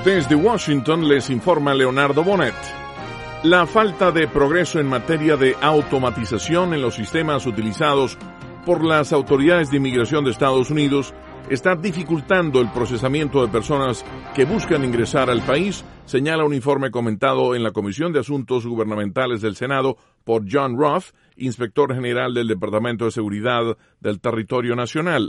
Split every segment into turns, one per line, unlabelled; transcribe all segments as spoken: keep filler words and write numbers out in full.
Desde Washington les informa Leonardo Bonet. La falta de progreso en materia de automatización en los sistemas utilizados por las autoridades de inmigración de Estados Unidos está dificultando el procesamiento de personas que buscan ingresar al país, señala un informe comentado en la Comisión de Asuntos Gubernamentales del Senado por John Roth, inspector general del Departamento de Seguridad del Territorio Nacional.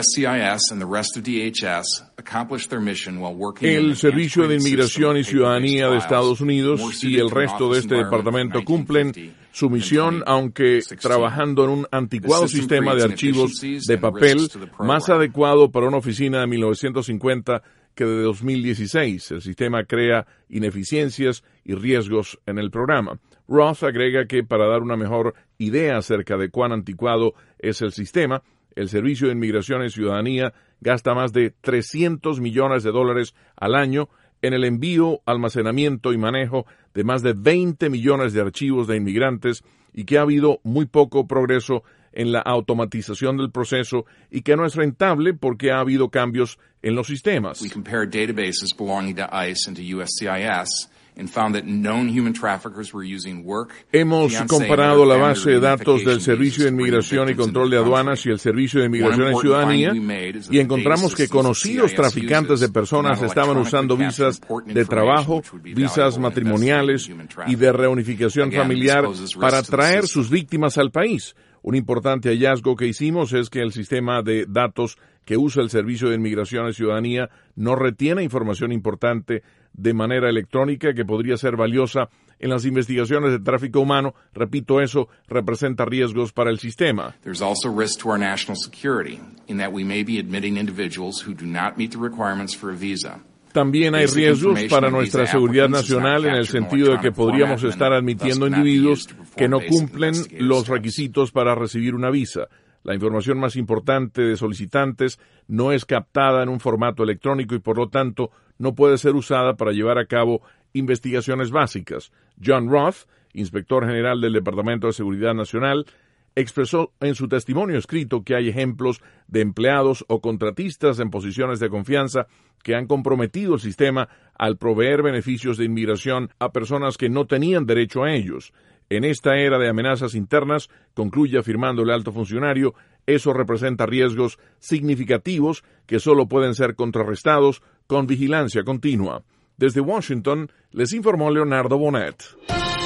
El Servicio de Inmigración y Ciudadanía de Estados Unidos y el resto de este departamento cumplen su misión, aunque trabajando en un anticuado sistema de archivos de papel más adecuado para una oficina de mil novecientos cincuenta que de dos mil dieciséis. El sistema crea ineficiencias y riesgos en el programa. Roth agrega que para dar una mejor idea acerca de cuán anticuado es el sistema, el Servicio de Inmigración y Ciudadanía gasta más de trescientos millones de dólares al año en el envío, almacenamiento y manejo de más de veinte millones de archivos de inmigrantes y que ha habido muy poco progreso en la automatización del proceso y que no es rentable porque ha habido cambios en los sistemas.
We compared databases belonging to ICE and to U S C I S and found that known human traffickers were using work.
Hemos comparado la base de datos del Servicio de Inmigración y Control de Aduanas y el Servicio de Inmigración y Ciudadanía y encontramos que conocidos traficantes de personas estaban usando visas de trabajo, visas matrimoniales y de reunificación familiar para traer sus víctimas al país. Un importante hallazgo que hicimos es que el sistema de datos que usa el Servicio de Inmigración y Ciudadanía no retiene información importante de manera electrónica que podría ser valiosa en las investigaciones de tráfico humano. Repito, eso representa riesgos para el sistema.
There's also risk to our national security in that we may be admitting individuals who do not meet the requirements for a visa.
También hay riesgos para nuestra seguridad nacional en el sentido de que podríamos estar admitiendo individuos que no cumplen los requisitos para recibir una visa. La información más importante de solicitantes no es captada en un formato electrónico y por lo tanto no puede ser usada para llevar a cabo investigaciones básicas. John Roth, inspector general del Departamento de Seguridad Nacional, expresó en su testimonio escrito que hay ejemplos de empleados o contratistas en posiciones de confianza que han comprometido el sistema al proveer beneficios de inmigración a personas que no tenían derecho a ellos. En esta era de amenazas internas, concluye afirmando el alto funcionario, eso representa riesgos significativos que solo pueden ser contrarrestados con vigilancia continua. Desde Washington, les informó Leonardo Bonet.